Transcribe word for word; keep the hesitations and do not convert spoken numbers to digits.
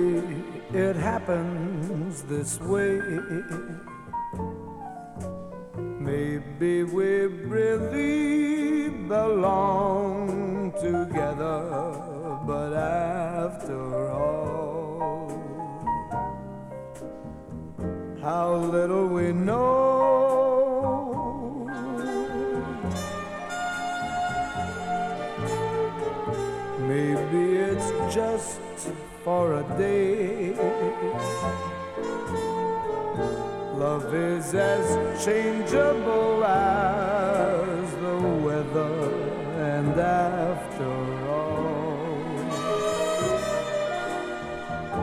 it happens this way. Maybe we really belong together, but after all, how little we know. Maybe it's just for a day. Love is as changeable as